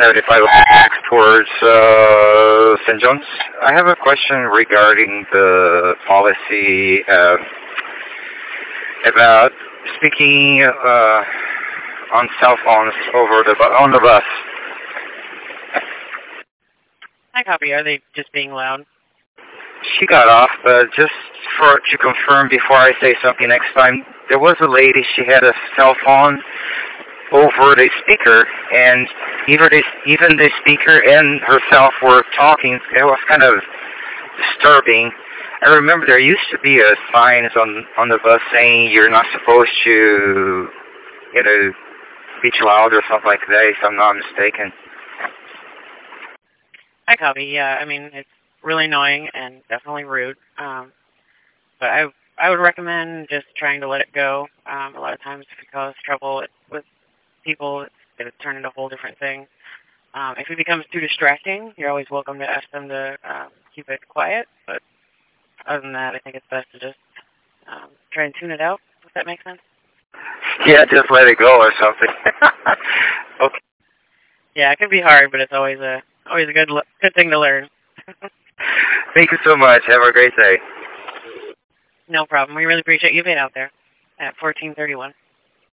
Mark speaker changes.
Speaker 1: 75 towards St. John's. I have a question regarding the policy about speaking on cell phones on the bus.
Speaker 2: I copy. Are they just being loud?
Speaker 1: She got off, but just to confirm before I say something next time, there was a lady, she had a cell phone over the speaker, and even the speaker and herself were talking. It was kind of disturbing. I remember there used to be a sign on the bus saying you're not supposed to, be too loud or something like that, if I'm not mistaken.
Speaker 2: I copy, yeah. I mean, it's really annoying and definitely rude. But I would recommend just trying to let it go. A lot of times if you cause trouble with people, it would turn into a whole different thing. If it becomes too distracting, you're always welcome to ask them to keep it quiet. But other than that, I think it's best to just try and tune it out, if that makes sense.
Speaker 1: Yeah, just let it go or something. Okay.
Speaker 2: Yeah, it can be hard, but it's always a good thing to learn.
Speaker 1: Thank you so much. Have a great day.
Speaker 2: No problem. We really appreciate you being out there at 1431.